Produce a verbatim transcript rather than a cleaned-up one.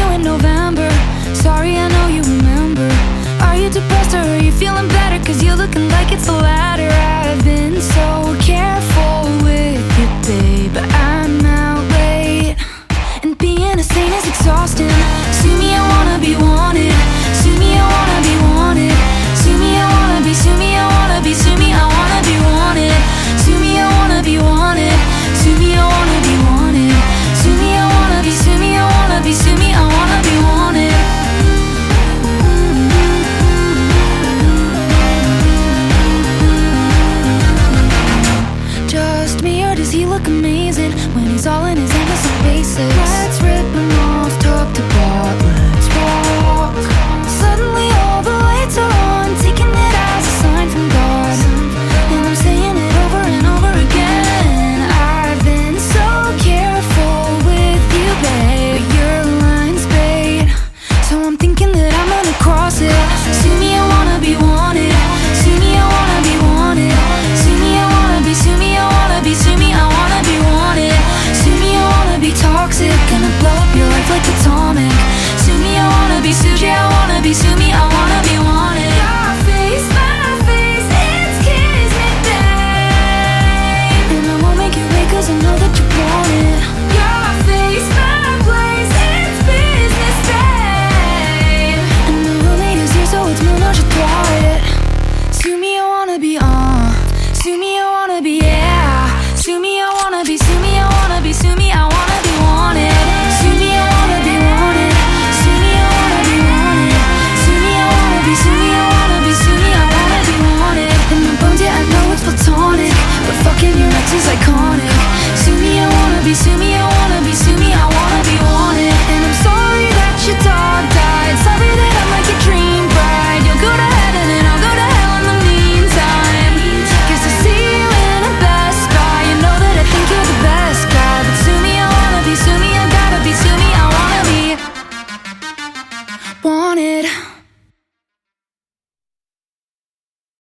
you in November. Sorry, I know you remember. Are you depressed or are you feeling better? Cause you're looking like it's the latter. I've been so careful with you, babe, but I'm out late. And being a saint is exhausting.